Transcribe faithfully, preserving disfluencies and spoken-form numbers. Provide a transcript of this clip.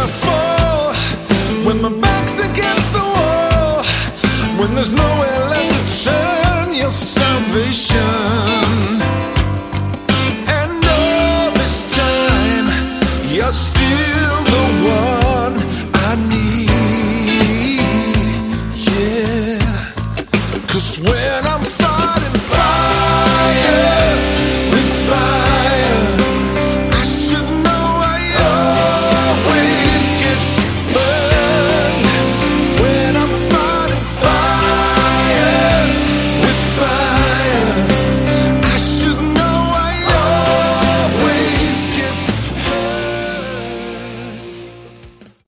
I fall, when my back's against the wall, when there's nowhere left to turn, your salvation. And all this time, you're still the one I need. Yeah, 'cause when